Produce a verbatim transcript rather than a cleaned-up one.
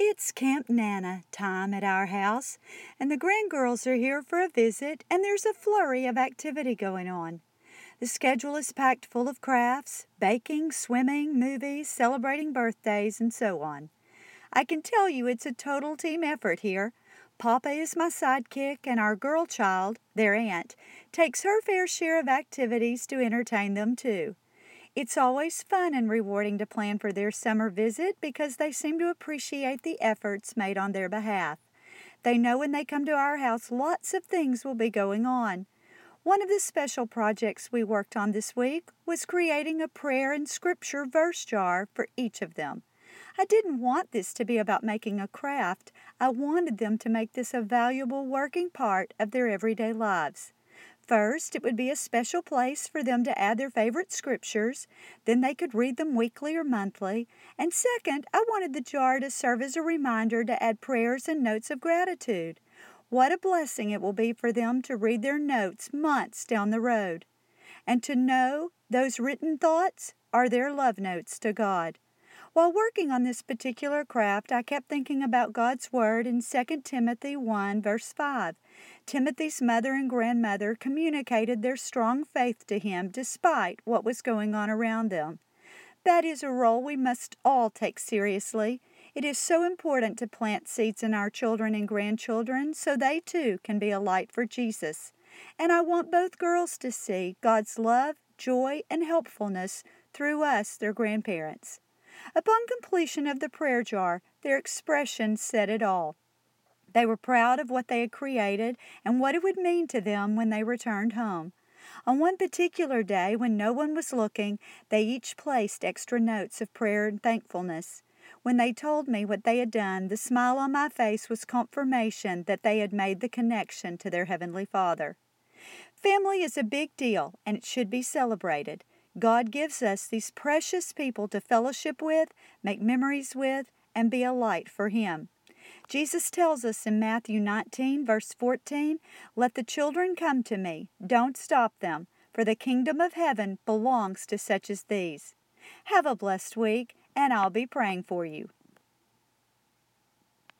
It's Camp Nana time at our house, and the grandgirls are here for a visit, and there's a flurry of activity going on. The schedule is packed full of crafts, baking, swimming, movies, celebrating birthdays, and so on. I can tell you it's a total team effort here. Papa is my sidekick, and our girl child, their aunt, takes her fair share of activities to entertain them too. It's always fun and rewarding to plan for their summer visit because they seem to appreciate the efforts made on their behalf. They know when they come to our house lots of things will be going on. One of the special projects we worked on this week was creating a prayer and scripture verse jar for each of them. I didn't want this to be about making a craft. I wanted them to make this a valuable working part of their everyday lives. First, it would be a special place for them to add their favorite scriptures. Then they could read them weekly or monthly. And second, I wanted the jar to serve as a reminder to add prayers and notes of gratitude. What a blessing it will be for them to read their notes months down the road, and to know those written thoughts are their love notes to God. While working on this particular craft, I kept thinking about God's Word in Second Timothy one, verse five. Timothy's mother and grandmother communicated their strong faith to him despite what was going on around them. That is a role we must all take seriously. It is so important to plant seeds in our children and grandchildren so they too can be a light for Jesus. And I want both girls to see God's love, joy, and helpfulness through us, their grandparents. Upon completion of the prayer jar, their expression said it all. They were proud of what they had created and what it would mean to them when they returned home. On one particular day, when no one was looking, they each placed extra notes of prayer and thankfulness. When they told me what they had done, the smile on my face was confirmation that they had made the connection to their Heavenly Father. Family is a big deal, and it should be celebrated. God gives us these precious people to fellowship with, make memories with, and be a light for Him. Jesus tells us in Matthew nineteen, verse fourteen, "Let the children come to me. Don't stop them, for the kingdom of heaven belongs to such as these." Have a blessed week, and I'll be praying for you.